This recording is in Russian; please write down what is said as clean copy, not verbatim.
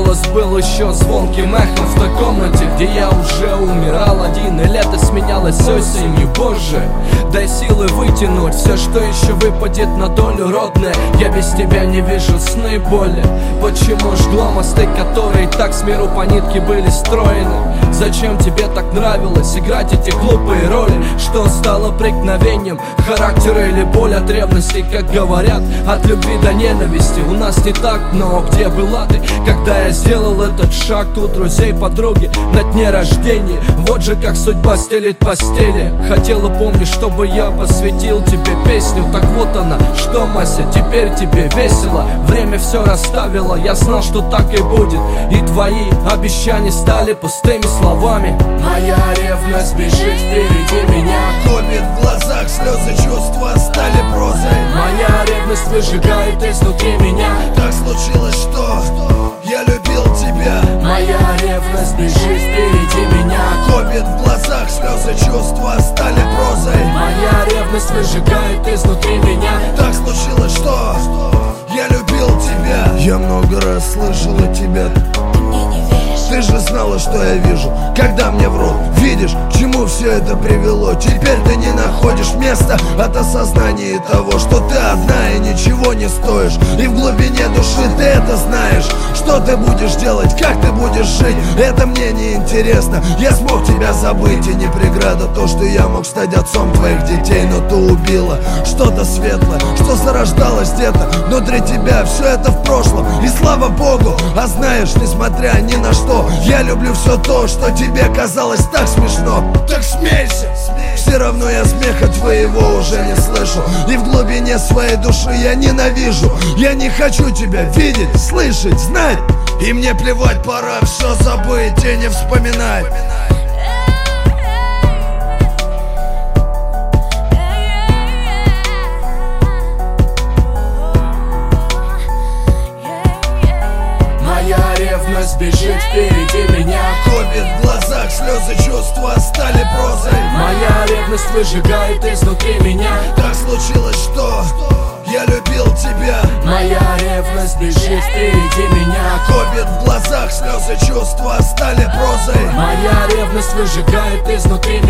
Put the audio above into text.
голос был еще звонким эхом в той комнате, где я уже умирал один. И лето сменялось осенью, боже, дай силы вытянуть все, что еще выпадет на долю, родная. Я без тебя не вижу сны боли. Почему жгло мосты, которые так с миру по нитке были строены? Зачем тебе так нравилось играть эти глупые роли? Что стало преткновением характера или боль от ревности? Как говорят, от любви до ненависти. У нас не так, но где была ты, когда я сделал этот шаг? У друзей, подруги на дне рождения. Вот же как судьба стелит постели. Хотела, помнишь, чтобы я посвятил тебе песню? Так вот она, что, Мася, теперь тебе весело? Время все расставило, я знал, что так и будет. И твои обещания стали пустыми словами. Моя ревность бежит впереди меня, топит в глазах слезы, чувства стали прозой. моя ревность выжигает изнутри меня. Так случилось, что я любил тебя. Моя ревность бежит впереди меня, Топит в глазах слезы, чувства стали прозой. моя ревность выжигает изнутри меня. Так случилось, что я любил тебя. Я много раз слышал от тебя. Ты же знала, что я вижу, когда мне врут. Видишь, к чему все это привело? Теперь ты не находишь места от осознания того, что ты одна и ничего не стоишь. И в глубине души ты это знаешь. Что ты будешь делать, как ты будешь жить, это мне не интересно. Я смог тебя забыть, и не преграда то, что я мог стать отцом твоих детей. Но ты убила что-то светлое, что зарождалось где-то внутри тебя. Все это в прошлом, и слава Богу. А знаешь, несмотря ни на что, я люблю все то, что тебе казалось так смешно. Так смейся, все равно я смеха твоего уже не слышу. И в глубине своей души я ненавижу. Я не хочу тебя видеть, слышать, знать. И мне плевать, пора все забыть и не вспоминать. Моя ревность бежит впереди меня, Топит в глазах слезы, чувства стали прозой. моя ревность выжигает изнутри меня. Так случилось, что я любил тебя. Моя ревность бежит впереди меня, Топит в глазах слезы, чувства стали прозой. моя ревность выжигает изнутри меня.